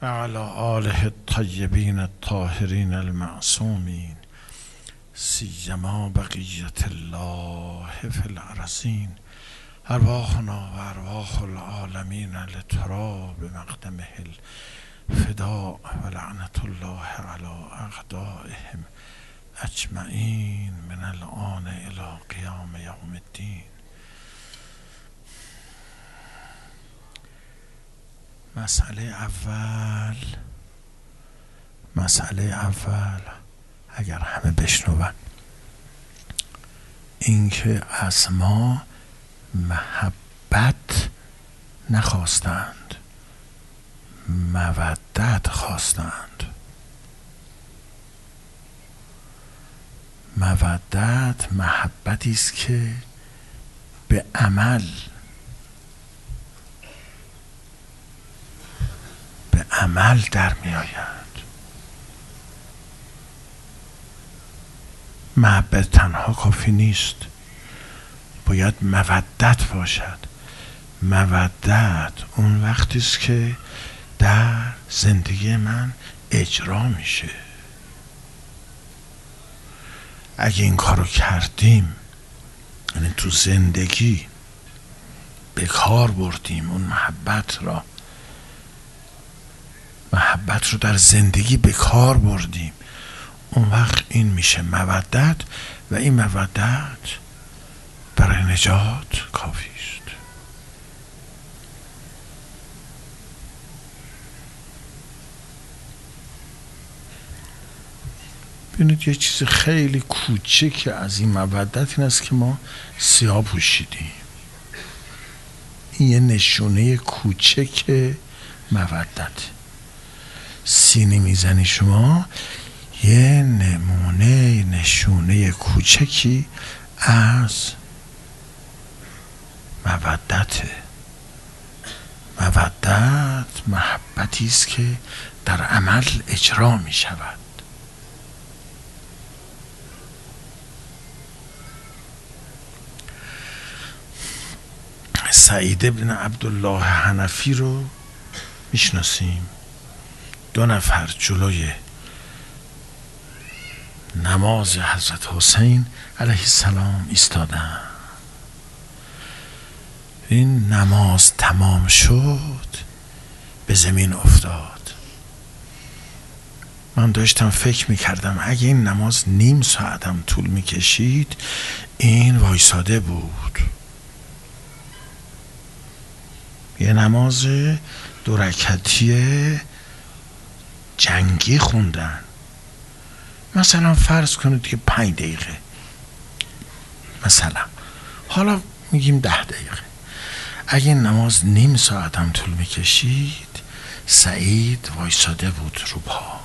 وعلى آله الطیبین الطاهرین المعصومین سیما بقیت الله فی الارضین ارواحنا و ارواح العالمین لتراب مقدمه الفداء و لعنت الله علی اعدائهم اجمعین من الآن الی قیام یوم الدین. مسئله اول اگر همه بشنون، اینکه از ما محبت نخواستند، مودت خواستند. مودت محبتی است که به عمل در می آید. محبت تنها کافی نیست، باید مودت باشد. مودت اون وقتی است که در زندگی من اجرا میشه. اگه این کارو کردیم، یعنی تو زندگی به کار بردیم اون محبت رو در زندگی به کار بردیم، اون وقت این میشه مودت و این مودت برای نجات کافی است. ببینید یه چیز خیلی کوچک از این مودت این است که ما سیاه پوشیدیم. این یه نشونه کوچک مودت. سینی میزنی شما، یه نشونه کوچکی از مودته. مودت محبتی است که در عمل اجرا می شود. سعید بن عبدالله حنفی رو میشناسیم. 2 نفر جلوی نماز حضرت حسین علیه السلام ایستادن. این نماز تمام شد، به زمین افتاد. من داشتم فکر میکردم اگه این نماز نیم ساعتم طول میکشید، این وایساده بود. یه نماز 2 رکعتی جنگی خوندن. مثلا فرض کنید که 5 دقیقه، مثلا حالا میگیم 10 دقیقه. اگه نماز نیم ساعت هم طول میکشید، سعید وایساده بود رو پا.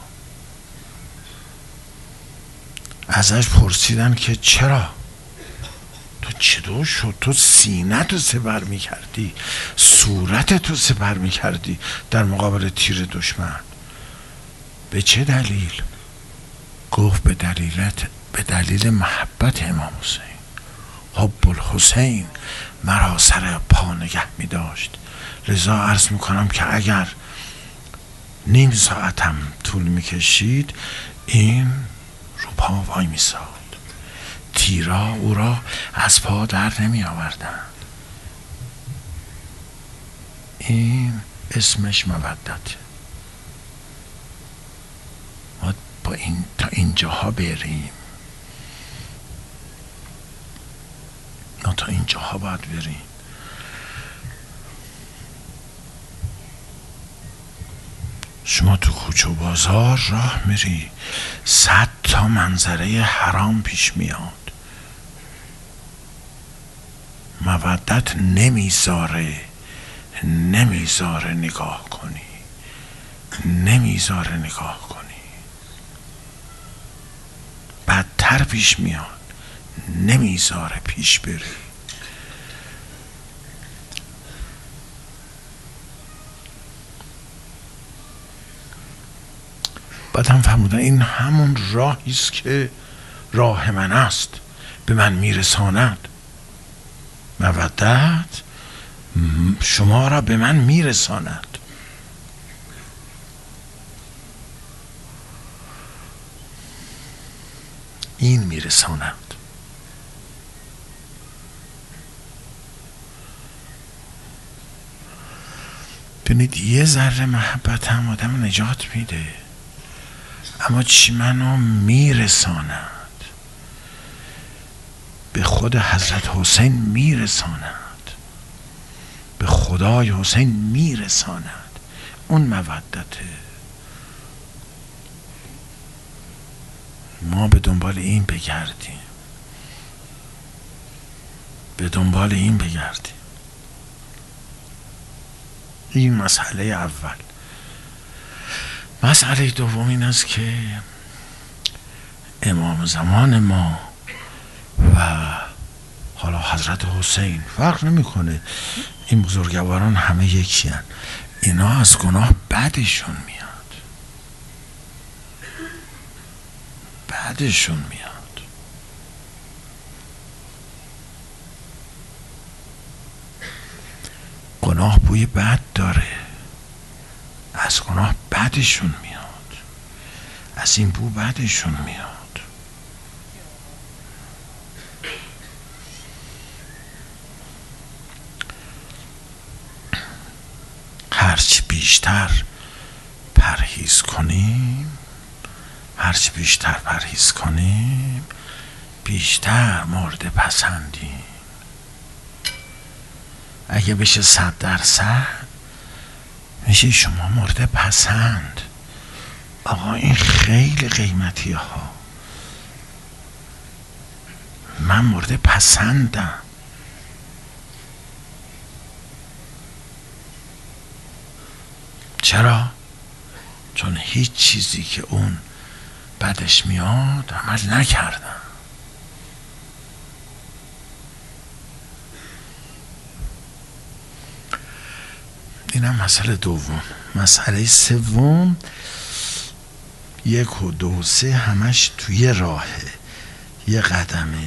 ازش پرسیدن که چرا؟ تو چطور شد؟ تو سینه تو سپر میکردی، صورت تو سپر میکردی در مقابل تیر دشمن. به چه دلیل؟ گفت به دلیل محبت امام حسین. حب الحسین مرا سر پا نگه می داشت. لذا عرض میکنم که اگر نیم ساعتم طول میکشید، این رو پا وای میساد. تیرا او را از پا در نمی آوردن. این اسمش مودت. ما با این تا اینجاها بریم، ما تا اینجاها باید بریم. شما تو کوچه و بازار راه میری، 100 تا منظره حرام پیش میاد. مودت نمیذاره نگاه کنی، نمیذاره نگاه کنی. بدتر پیش میاد، نمیذاره پیش بری. بعدم فرمودن این همون راهی است که راه من است، به من میرساند. مودت شما را به من میرساند. این میرساند. ببینید یه ذره محبت هم آدم نجات میده، اما چی منو میرساند به خود حضرت حسین، میرساند به خدای حسین، میرساند. اون مودته. ما به دنبال این بگردیم، به دنبال این بگردیم. این مسئله اول. مسئله دوم این است که امام زمان ما و حالا حضرت حسین، فرق نمیکنه، این بزرگواران همه یکی هن. اینا از گناه بعدشون میاد، بعدشون میاد. گناه بوی بد داره، از گناه بعدشون میاد، از این بو بعدشون میاد. هرچی بیشتر پرهیز کنیم، هرچی بیشتر پرهیز کنیم بیشتر مورد پسندیم. اگه بشه 100% میشه شما مورد پسند. آقا این خیلی قیمتی ها، من مورد پسندم. چرا؟ چون هیچ چیزی که اون بعدش میاد عمل نکردم. اینم مسئله دوم. مسئله سوم، 1 و 2 و 3 همش توی راهه، یه قدمه.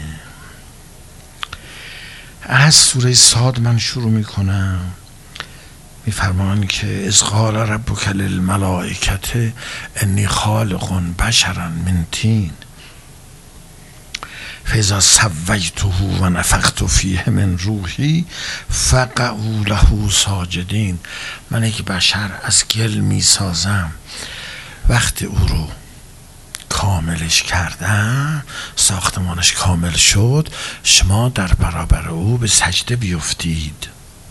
از سوره صاد من شروع میکنم. میفرمان که اذ قال ربک للملائکة انی خالق بشرا من طین فاذا سویته و نفخت فیه من روحی فقعوا له ساجدین. من یک بشر از گل میسازم، وقتی او رو کاملش کردم، ساختمانش کامل شد، شما در برابر او به سجده بیفتید.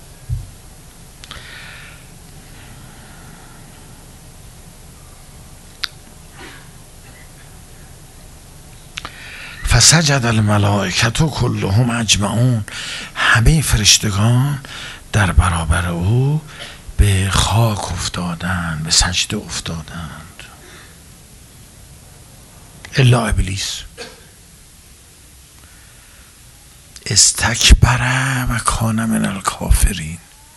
فسجد الملائکة کلهم اجمعون. همه فرشتگان در برابر او به خاک افتادند، به سجده افتادند، الا ابلیس استکبر و کان من الکافرین.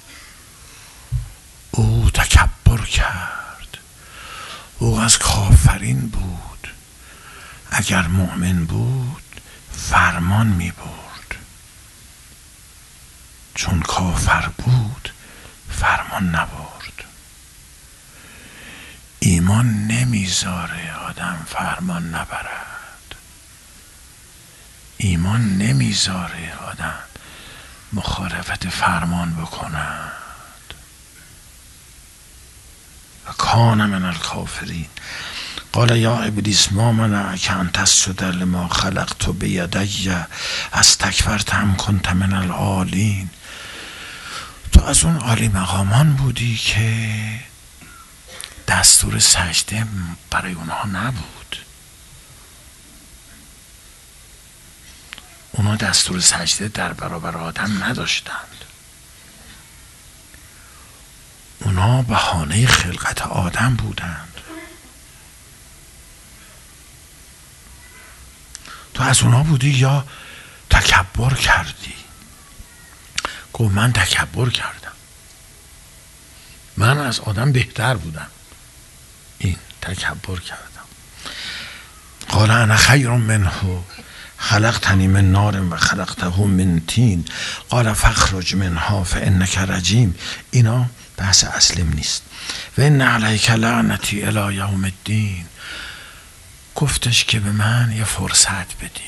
او تکبر کرد، او از کافرین بود. اگر مؤمن بود فرمان می برد، چون کافر بود فرمان نبرد. ایمان نمیذاره آدم فرمان نبرد، ایمان نمیذاره آدم مخالفت فرمان بکند. و کان من الکافرین. قال یا ابلیس ما منعک ان تسجد لما خلقت بیدی استکبرت ام کنت من العالین. تو از اون عالی مقامان بودی که دستور سجده برای اونها نبود. اونا دستور سجده در برابر آدم نداشتند. اونا بهانه خلقت آدم بودند. تو از اونا بودی یا تکبر کردی؟ گفت من تکبر کردم، من از آدم بهتر بودم، این تکبر کردم. قال انا خیر منه خلقتنی من نار و خلقته من طین قال فاخرج منها فانک رجیم. اینا بحث اصلیم نیست. و ان علیک لعنتی الی یوم الدین. گفتش که به من یه فرصت بدین،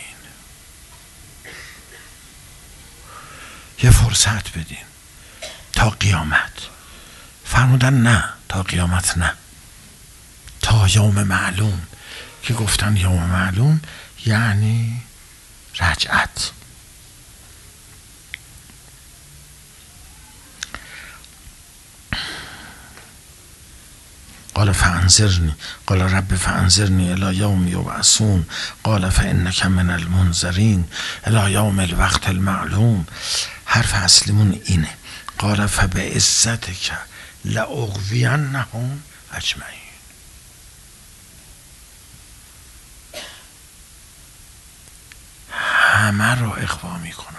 یه فرصت بدین تا قیامت. فرمودن نه، تا قیامت نه، تا یوم معلوم. که گفتن یوم معلوم یعنی رجعت. قال فانظرنی، قال رب فانظرنی الی یوم یبعثون، قال فانک من المنظرین الی یوم الوقت المعلوم. حرف اصلیمون اینه. قال فبعزتک لاغوینهم اجمعین. همه رو اغوا میکنن،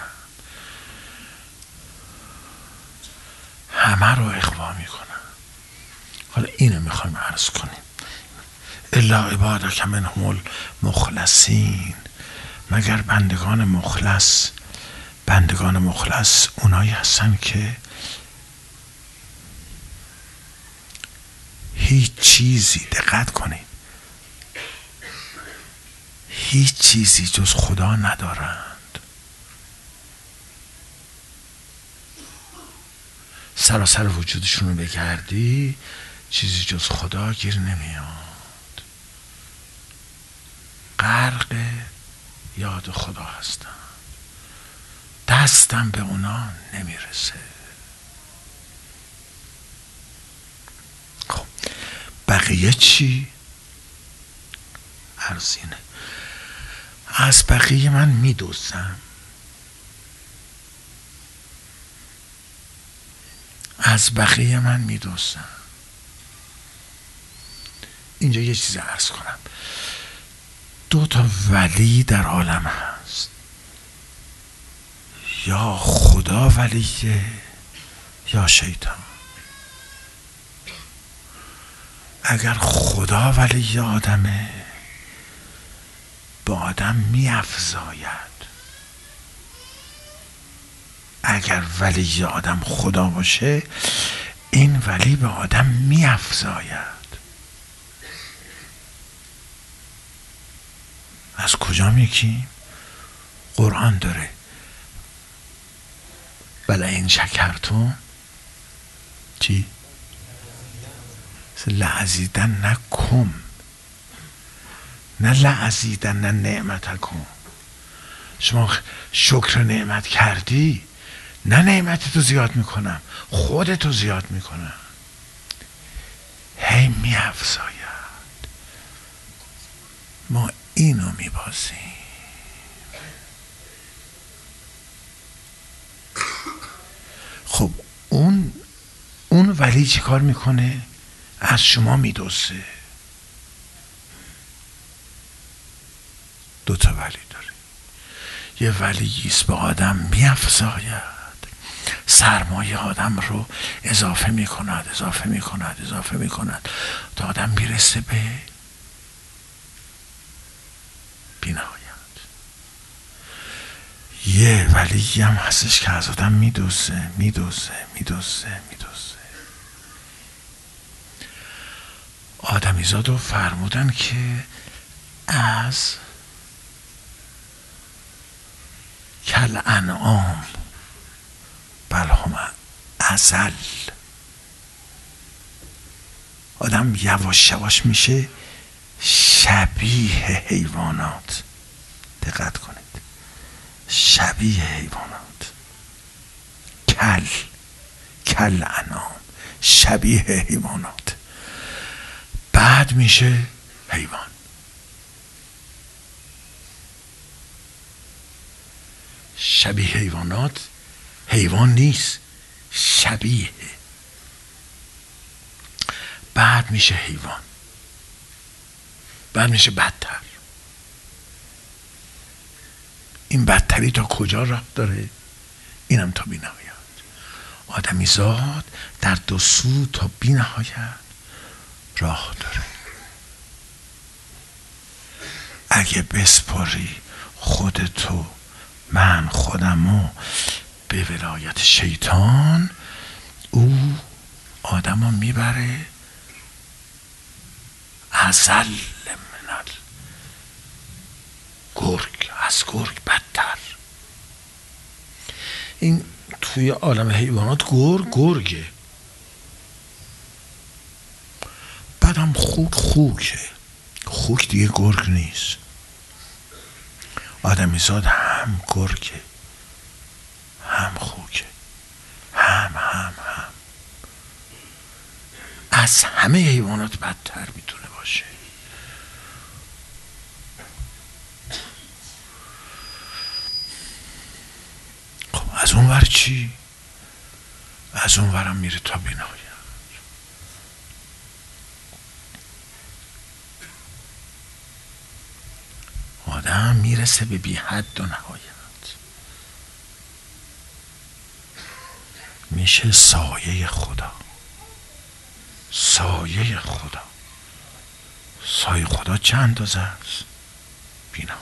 همه رو اغوا میکنن. حالا اینو میخوایم عرض کنیم. الا عبادک منهم المخلصین، مگر بندگان مخلص. بندگان مخلص اونایی هستن که هیچ چیزی، دقت کنید، هیچ چیزی جز خدا ندارند. سراسر وجودشون رو بگردی چیزی جز خدا گیر نمیاد. غرق یاد خدا هستن، دستم به اونا نمیرسه. خب بقیه چی؟ ارزینه. از بقیه من میدوزم، از بقیه من میدوزم. اینجا یه چیز عرض کنم. 2 ولی در عالم هست، یا خدا ولیه یا شیطان. اگر خدا ولی آدمه به آدم میافزاید، اگر ولی آدم خدا باشه این ولی به آدم میافزاید. از کجا میگیم؟ قرآن داره ولئن شکرتم چی؟ لأزیدنکم، نه لأزیدن نعمتکم. شما شکر نعمت کردی، نه نعمتتو زیاد میکنم، خودتو زیاد میکنم. هی میافزاید. ما اینو میبازیم. خب اون ولی چی کار میکنه؟ از شما میدوزه. 2 ولی داره. یه ولیست به آدم میافزاید، سرمایه آدم رو اضافه میکند تا آدم میرسه به بینهایت. یه ولی هم هستش که از آدم میدوزه. آدمیزادو فرمودن که از کل انعام بل هم اضل. آدم یواش یواش میشه شبیه حیوانات. دقت کنید، شبیه حیوانات. کل انعام، شبیه حیوانات. بعد میشه حیوان. شبیه حیوانات حیوان نیست، شبیه. بعد میشه حیوان، بعد میشه بدتر. این بدتری تا کجا راه داره؟ اینم تا بی‌نهایت. آدمیزاد در 2 سو تا بی‌نهایت راه داره. اگه بسپاری خودتو، من خودمو به ولایت شیطان، او آدمو میبره اضل من گرگ، از گرگ بدتر. این توی عالم حیوانات گرگه، بعدم خوکه. خوک دیگه گرگ نیست. آدمیزاد هم گرگه هم خوکه، هم از همه حیوانات بدتر میتونه باشه. خب از اون ور چی؟ از اون ورم میره تا بینایت. آدم میرسه به بی حد و نهایت، میشه سایه خدا. سایه خدا، سایه خدا چند اندازه است؟ بی نهایت.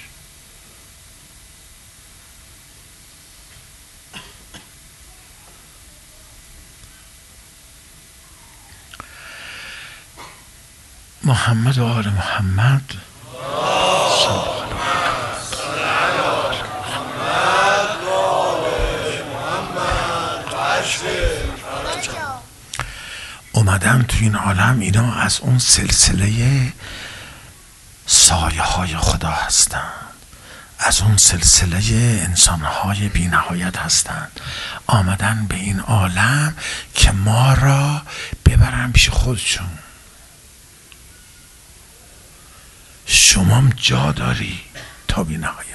محمد و آل محمد اومدن تو این عالم. اینا از اون سلسله سایه های خدا هستن، از اون سلسله انسان های بی نهایت هستن. آمدن به این عالم که ما را ببرن پیش خودشون. شما جا داری تا بی نهایت.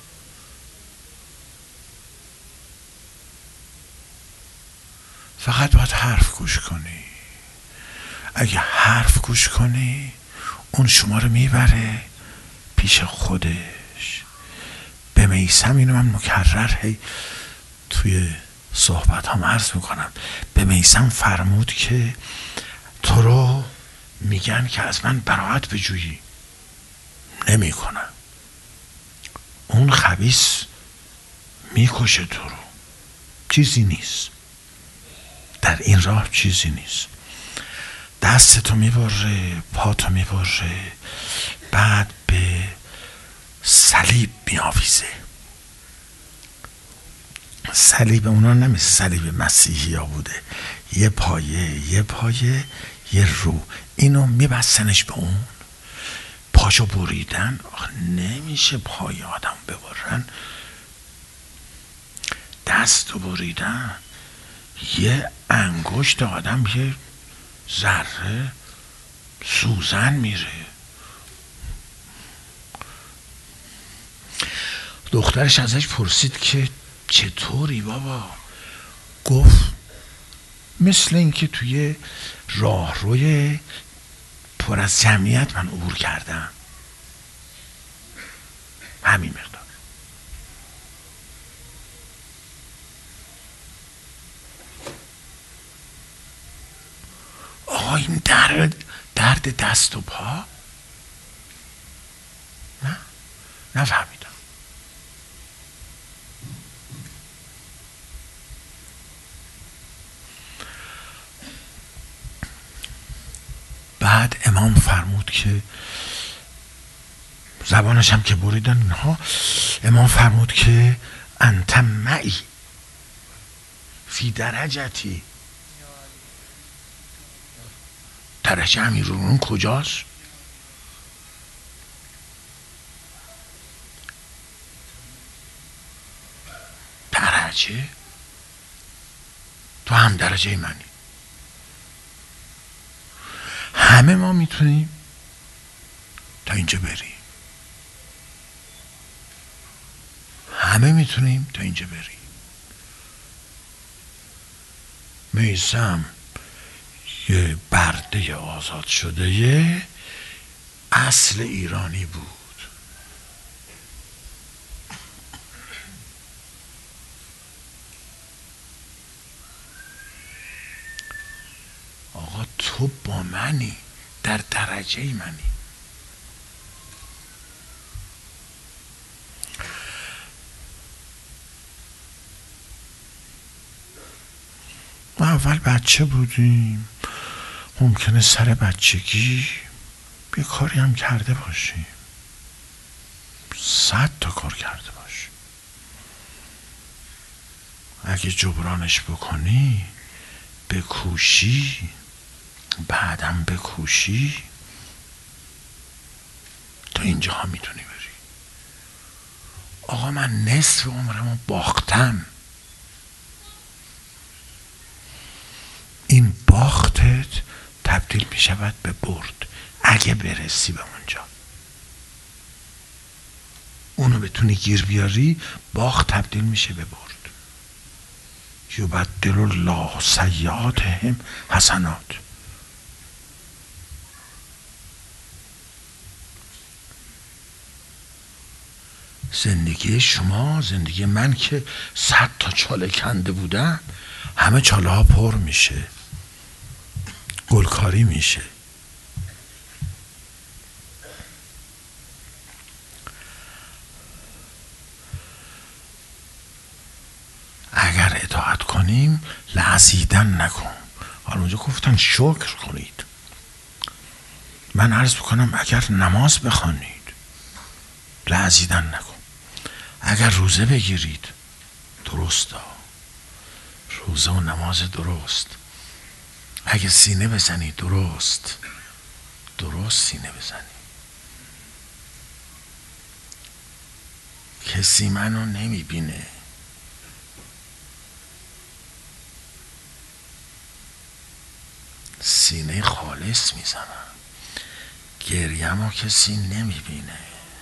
فقط باید حرف گوش کنی. اگه حرف گوش کنی اون شما رو میبره پیش خودش. به میثم، اینو من مکرر توی صحبت هم عرض میکنم، به میثم فرمود که تو رو میگن که از من براءت بجویی، نمی کنم. اون خبیث میکشه تو رو. چیزی نیست در این راه، چیزی نیست. دستتو میبره، پاتو میبره، بعد به صلیب میآویزه. صلیب اونا نمیشه صلیب مسیحی ها بوده، یه پایه یه رو، اینو میبستنش به اون. پاشو بریدن، نمیشه پای آدم ببرن. دستو بریدن، یه انگشت آدم یه ذره سوزن میره. دخترش ازش پرسید که چطوری بابا؟ گفت مثل اینکه توی راهروی پر از جمعیت من عبور کردم، همین مقدار. آقا این درد دست و پا؟ نه، نفهمیدم. بعد امام فرمود که زبانش هم که بریدن اینها، امام فرمود که انت معی فی درجتی. درجه امیرالمومنین کجاست؟ درجه؟ تو هم درجه منی. همه ما میتونیم تا اینجا بریم، همه میتونیم تا اینجا بریم. میثم یه برده آزاد شده، یه اصل ایرانی بود. آقا تو با منی، در درجه منی. ما اول بچه بودیم، ممکنه سر بچگی یه کاری هم کرده باشیم، 100 تا کار کرده باش. اگه جبرانش بکنی، بکوشی، بعدم بکوشی، تا اینجاها میتونی بری. آقا من نصف عمرمو باختم. این باختت تبدیل میشود به برد اگه برسی به اونجا. اونو بتونی گیر بیاری، باخت تبدیل میشه به برد. یبدل الله سیئاتهم حسنات. زندگی شما، زندگی من که 100 تا چاله کنده بودم، همه چاله ها پر میشه، گلکاری میشه. اگر اطاعت کنیم لعزیدن نکن. حالا اونجا گفتن شکر کنید. من عرض بکنم اگر نماز بخوانید لعزیدن نکن. اگر روزه بگیرید درست ها، روزه و نماز درست. اگه سینه بزنی درست سینه بزنی. کسی منو نمیبینه، سینه خالص میزنم، گریه‌مو کسی نمیبینه.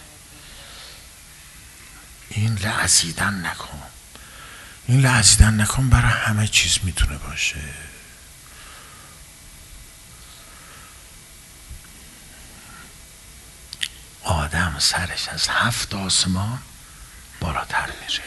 این لعزیدن نکن. این لعزیدن نکن برای همه چیز میتونه باشه. آدم سرش از 7 آسمان بالاتر میره.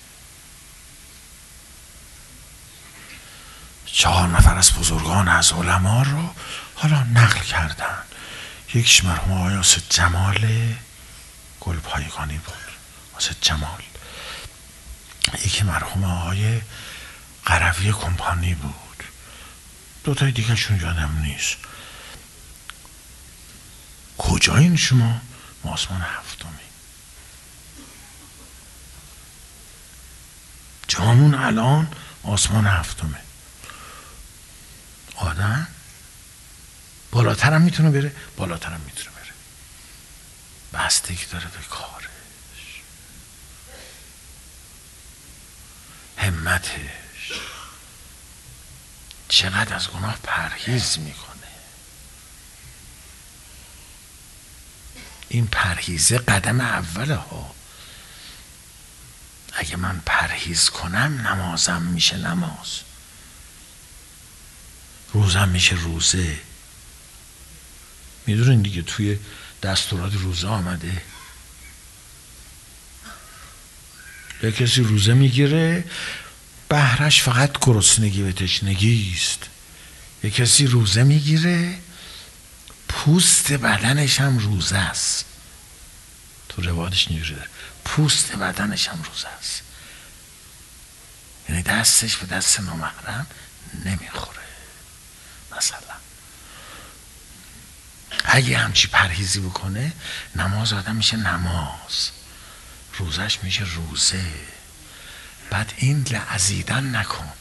4 نفر از بزرگان از علما رو حالا نقل کردن. یکیش مرحوم آقای اسد جمال گلپایگانی بود، اسد جمال. یکی مرحوم آقای قروی کمپانی بود. 2 تای دیگه شون یادم نیست. کجایین شما؟ ما آسمان 7. جامون الان آسمان 7. آدم بالاتر هم میتونه بره، بالاتر هم میتونه بره. بستگی داره به کارش، همتش، چقدر از گناه پرهیز میکنه. این پرهیزه قدم اوله ها. اگه من پرهیز کنم نمازم میشه نماز، روزم میشه روزه. میدونین دیگه توی دستورات روزه آمده یه کسی روزه میگیره بهرش فقط گرسنگی و تشنگی است. یه کسی روزه میگیره پوست بدنش هم روزه است. تو روایتش اینجوری داره، پوست بدنش هم روزه است، یعنی دستش به دست نامحرم نمیخوره. مثلا اگه همچی پرهیزی بکنه، نماز آدم میشه نماز، روزش میشه روزه. بعد این لعزیدن نکن.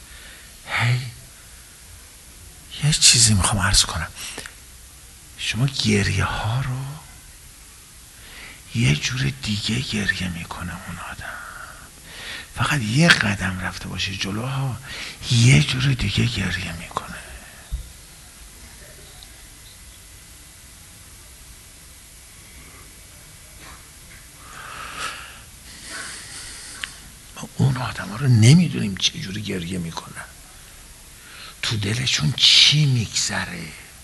یه چیزی میخوام عرض کنم. شما گریه ها رو یه جور دیگه گریه میکنه اون آدم. فقط یه قدم رفته باشه جلوها، یه جور دیگه گریه میکنه. اون آدم ها رو نمیدونیم چه جوری گریه میکنن، تو دلشون چی میگذره.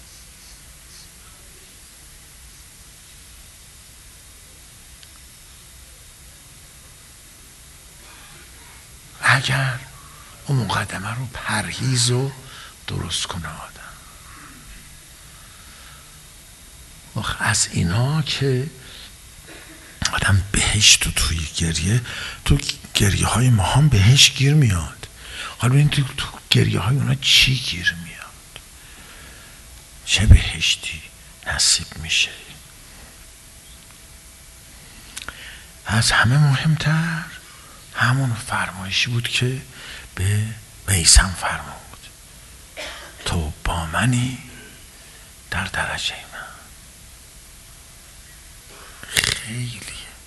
اگر اون مقدمه رو پرهیز و درست کنه آدم، از اینا که آدم بهشت و توی گریه، تو گریه های ما هم بهشت گیر میاد. حالا ببین تو گریه های اونا چی گیر میاد، چه بهشتی نصیب میشه. از همه مهمتر همون فرمایشی بود که به میثم فرمود، تو با منی در درجه من. خیلی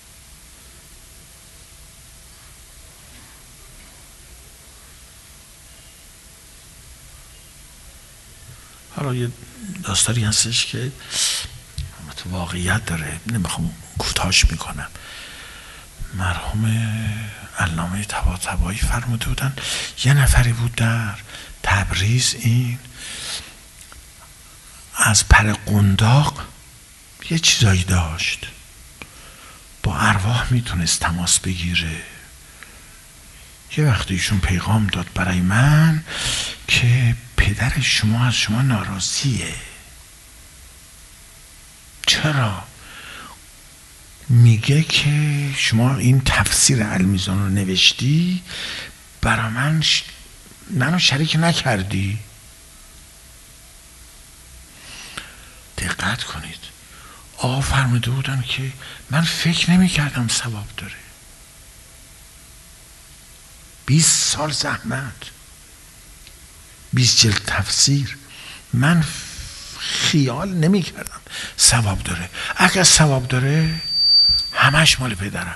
حالا یه داستانی هستش که تو واقعیت داره، نمیخوام کوتاهش میکنم. مرحوم علامه طباطبایی فرموده بودن یه نفری بود در تبریز، این از پر قنداق یه چیزایی داشت، با ارواح میتونست تماس بگیره. یه وقتی ایشون پیغام داد برای من که پدر شما از شما ناراضیه. چرا؟ میگه که شما این تفسیر المیزان رو نوشتی، برا منو شریک نکردی. دقت کنید، آقا فرموده بودن که من فکر نمی کردم ثواب داره. 20 سال زحمت، 20 جلد تفسیر، من خیال نمی کردم ثواب داره. اگر ثواب داره همش مال پدرم.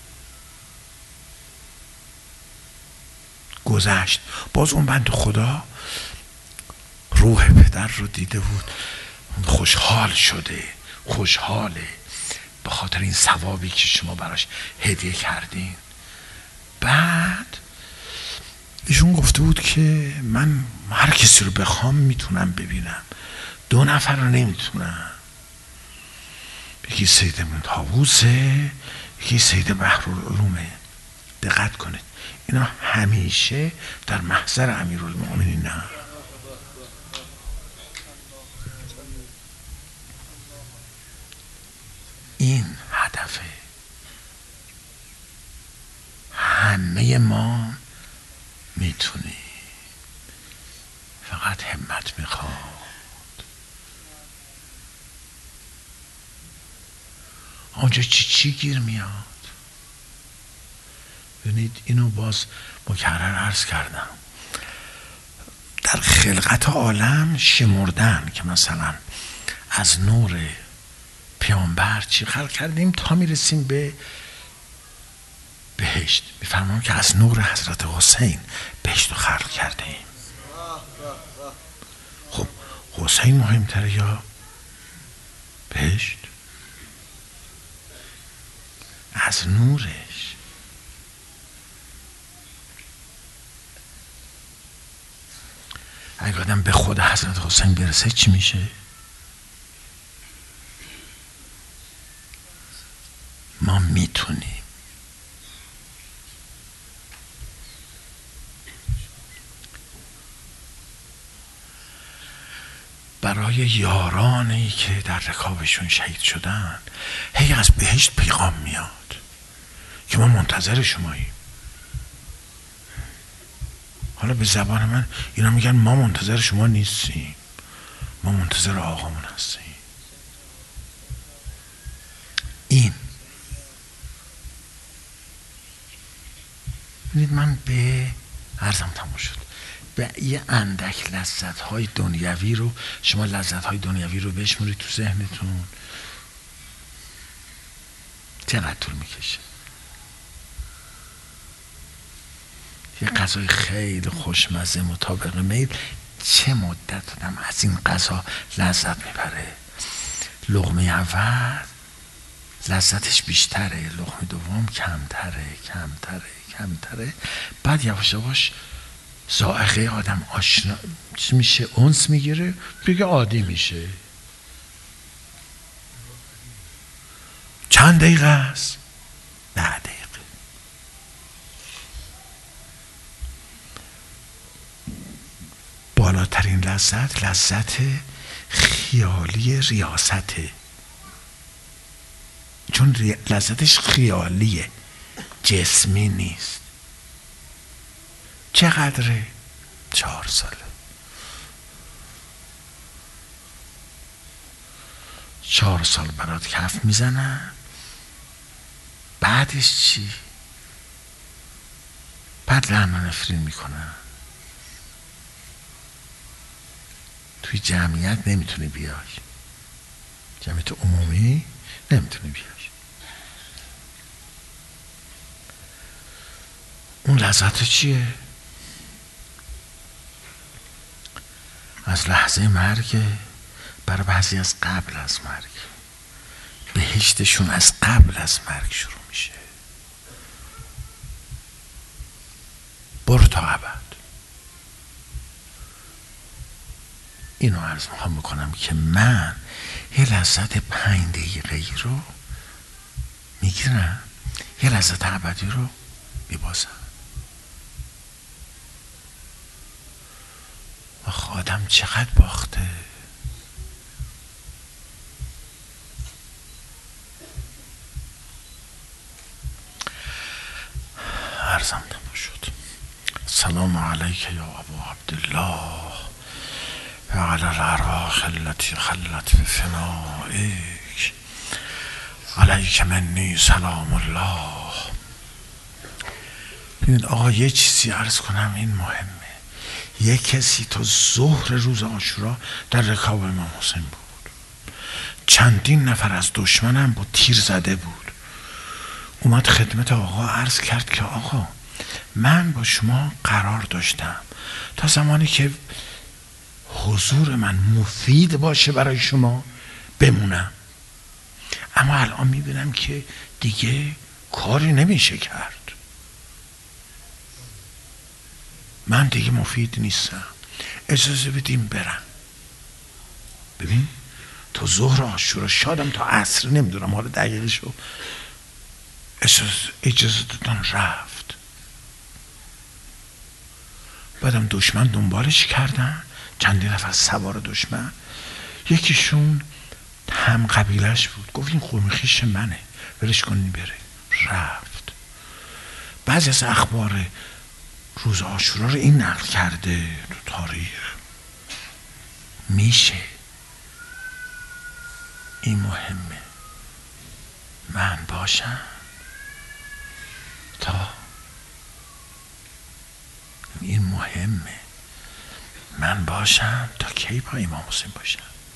گذشت، باز اون بند خدا روح پدر رو دیده بود، خوشحال شده، خوشحاله به خاطر این ثوابی که شما براش هدیه کردین. بعد ایشون گفته بود که من هر کسی رو بخوام میتونم ببینم، 2 نفر رو نمیتونم. یکی سید ابن طاووسه، یکی سید بحرالعلومه. دقت کنید، اینا همیشه در محضر امیرالمؤمنین نه. این هدفه. همه ما میتونیم، فقط همت میخواد. آنجا چی گیر میاد. ببینید اینو باز مکرر عرض کردم، در خلقت عالم شمردن که مثلا از نور پیامبر چی خلق کردیم تا میرسیم به بهشت. میفرماییم که از نور حضرت حسین بهشت رو خلق کردیم. خب حسین مهمتره یا بهشت؟ از نورش. اگه آدم به خود حضرت حسین برسه چی میشه؟ ما میتونیم. برای یارانی که در رکابشون شهید شدن هی از بهشت پیغام میاد که ما منتظر شماییم. حالا به زبان من اینا میگن ما منتظر شما نیستیم، ما منتظر آقامون هستیم. این ببینید، من به عرضم تموم شد، به یه اندک لذت های دنیوی رو، شما لذت های دنیوی رو بشمارید تو ذهنتون، چقدر طول میکشه. یه غذای خیلی خوشمزه مطابق میل، چه مدت آدم از این غذا لذت میبره. لقمه اول لذتش بیشتره، لقمه دوم کمتره. بعد یواش یواش ذائقه آدم آشنا میشه، انس میگیره، دیگه عادی میشه. چند دقیقه است؟ 10 دقیقه. بالاترین لذت خیالی ریاسته، چون لذتش خیالیه، جسمی نیست. چقدره؟ 4 ساله. 4 سال برات کف میزنن، بعدش چی؟ بعد لعن و نفرین میکنن. توی جمعیت نمیتونی بیای، جمعیت عمومی نمیتونی بیای. اون لذت چیه؟ از لحظه مرگ. برای بعضی از قبل از مرگ. بهشتشون از قبل از مرگ شروع میشه. برو تا ابد. اینو عرض میخوام بکنم که من یه لذت 5 دقیقه‌ای رو میگیرم، یه لذت ابدی رو میبازم. آخه آدم چقدر باخته. عرضم تمام شد. سلام علیک یا ابا عبدالله و علی الارواح التي خلت بفنائک علیک منی سلام الله. ببینید آقا یه چیزی عرض کنم، این مهمه. یه کسی تا ظهر روز عاشورا در رکاب امام حسین بود. چندین نفر از دشمنم بود، تیر زده بود. اومد خدمت آقا عرض کرد که آقا من با شما قرار داشتم تا زمانی که حضور من مفید باشه برای شما بمونم، اما الان میبینم که دیگه کاری نمیشه کرد، من دیگه مفید نیستم، اجازه بدیم برم. ببین تا ظهر عاشورا، شادم تا عصر، نمیدونم حالا دقیقشو، اجازه دادن رفت. بعدم دشمن دنبالش کردن، چندین نفر سوار دشمن، یکیشون هم قبیلش بود، گفت این قوم خویش منه، ولش کنین بره. رفت. بعضی از اخبار روز عاشورا رو این نقل کرده تو تاریخ. میشه، این مهمه، من باشم تا، این مهمه، من باشم تا کی با امام حسین باشم.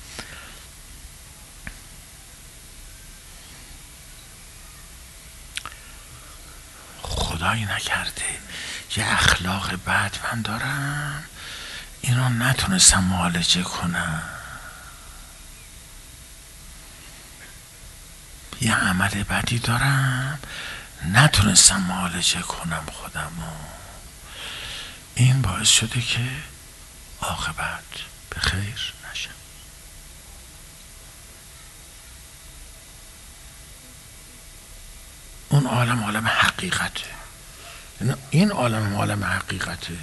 خدایی نکرده یه اخلاق بد من دارم، اینو نتونستم معالجه کنم، یه عمل بدی دارم نتونستم معالجه کنم خودمو، این باعث شده که عاقبت به خیر نشم. اون عالم عالم حقیقته، این عالم عالم حقیقته.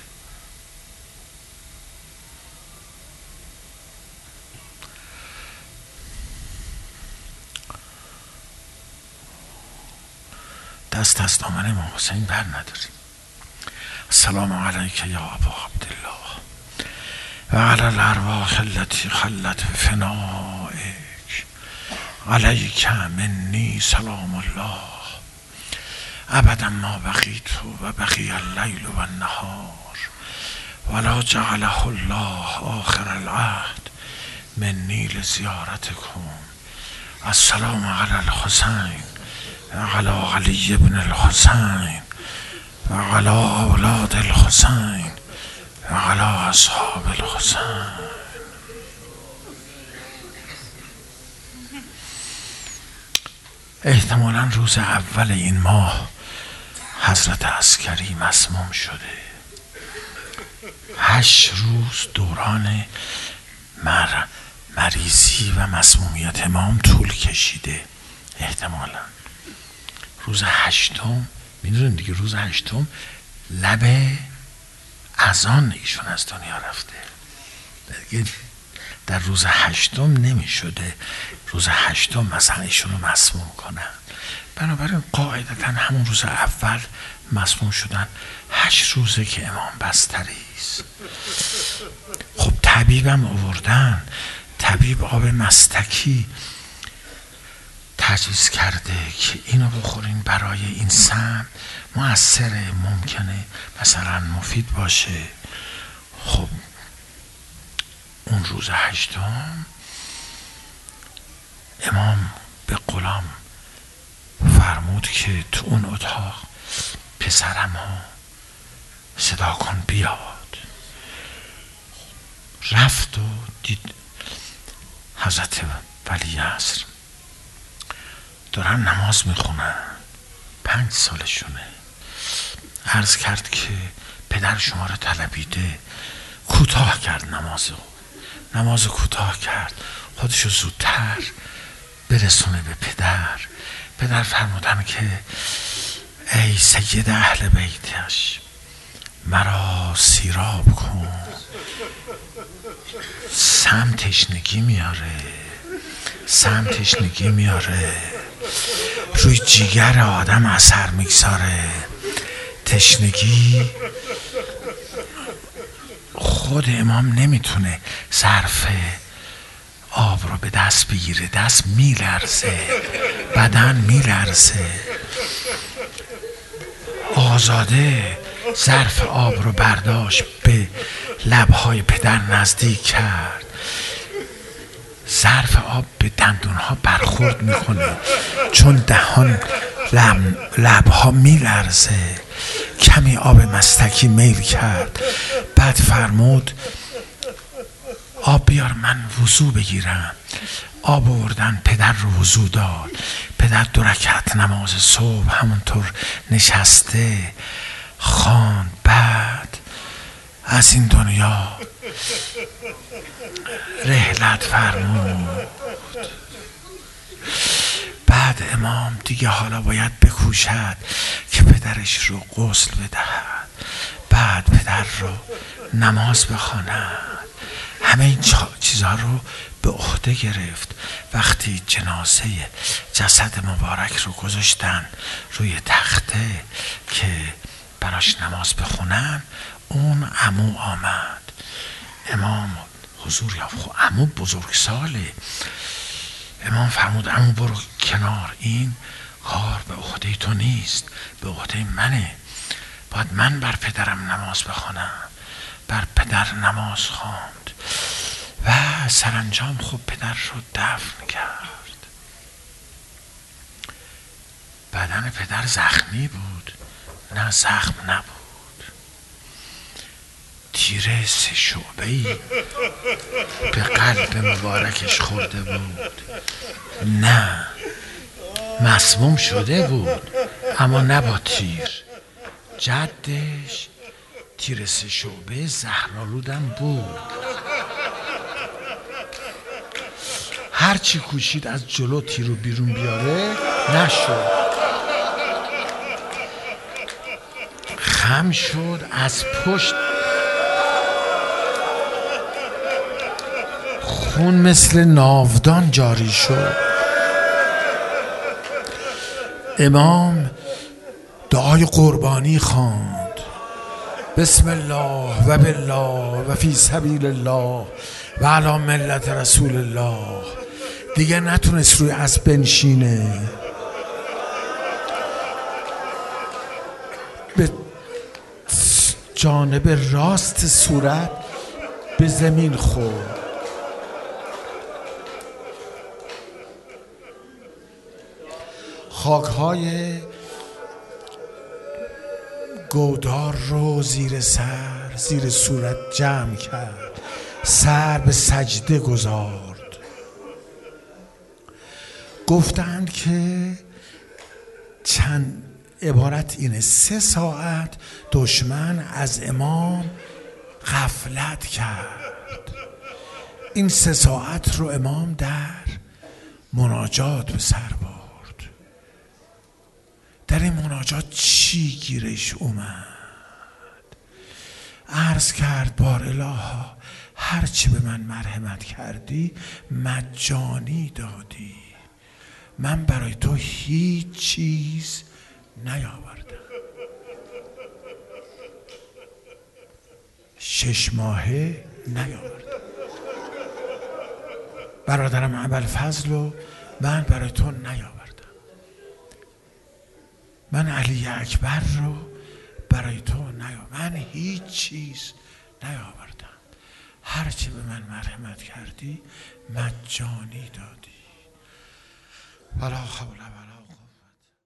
دست از دامن امام حسین بر نداریم. السلام علیک یا ابا عبدالله و علی الارواح التي خلت بفنائک علیک منی سلام الله ابدا ما بقیت و بقی اللیل و النهار ولا جعله الله آخر العهد منی لزیارتکم. السلام علی الحسین و علی علی بن الحسین و علی اولاد الحسین و علی اصحاب الحسین. احتمالا روز اول این ماه حضرت عسکری مسموم شده. 8 روز دوران مریضی و مسمومیت امام طول کشیده. احتمالا روز 8م، میدونین دیگه، روز 8م لب اذان ایشون از دنیا رفته. در روز 8م نمیشده روز 8م مثلا ایشون رو مسموم کنن، بنابراین قاعدتا همون روز اول مسموم شدن. 8 روزه که امام بستریست. خب طبیبم آوردن، طبیب آب مستکی، تجویز کرده که اینو بخورین برای این سم مؤثره، ممکنه مثلا مفید باشه. خب اون روز 8م امام به غلام فرمود که تو اون اتاق پسرم ها صدا کن بیاد. رفت و دید حضرت ولی عصر دارن نماز میخونن، 5 سالشونه. عرض کرد که پدر شما رو طلبیده. کوتاه کرد نماز کوتاه کرد، خودشو زودتر برسونه به پدر. پدر فرمودن که ای سید اهل بیتش مرا سیراب کن، سم تشنگی میاره، روی جیگر آدم اثر میگذاره. تشنگی خود امام نمیتونه ظرف آب رو به دست بگیره، دست میلرزه، بدن میلرزه. آزاده ظرف آب رو برداشت، به لبهای پدر نزدیک کرد. ظرف آب به دندونها برخورد میکنه چون دهان لبها میلرزه. کمی آب مستکی میل کرد. بعد فرمود آب بیار من وضو بگیرم. آب آوردن، پدر رو وضو داد. پدر 2 رکعت نماز صبح همونطور نشسته خواند. بعد از این دنیا رحلت فرمود. بعد امام دیگه حالا باید بکوشد که پدرش رو غسل بدهد، بعد پدر رو نماز بخواند. همه این چیزها رو به عهده گرفت. وقتی جنازه جسد مبارک رو گذاشتن روی تخته که براش نماز بخونن، اون عمو آمد. امام حضور یافت. خب عمو بزرگساله. امام فرمود عمو برو کنار، این کار به عهده تو نیست، به عهده منه. باید من بر پدرم نماز بخوانم. بر پدر نماز خواند و سرانجام خب پدر رو دفن کرد. بدن پدر زخمی بود؟ نه، زخم نبود. تیر 3 شعبه‌ای به قلب مبارکش خورده بود. نه، مسموم شده بود اما نه با تیر. جدش تیر 3 شعبه زهرآلودم بود. هرچی کوشید از جلو تیر رو بیرون بیاره نشد. خم شد، از پشت خون مثل ناودان جاری شد. امام دعای قربانی خواند. بسم الله و بالله و فی سبیل الله و علی ملت رسول الله. دیگه نتونست روی اسب بنشینه. به جانب راست صورت به زمین خورد. خاکهای گودار رو زیر صورت جمع کرد. سر به سجده گذارد. گفتند که چند عبارت اینه: 3 ساعت دشمن از امام غفلت کرد. این 3 ساعت رو امام در مناجات به سر برد. در این مناجات چی گیرش اومد؟ عرض کرد بار الها هرچی به من مرحمت کردی مجانی دادی. من برای تو هیچ چیز نیاوردم. 6 ماهه نیاوردم. برادرم ابوالفضل و من برای تو نیاوردم. من علی اکبر رو برای تو من هیچ چیز نیاوردم. هرچی به من مرحمت کردی مجانی دادی. ولا حول ولا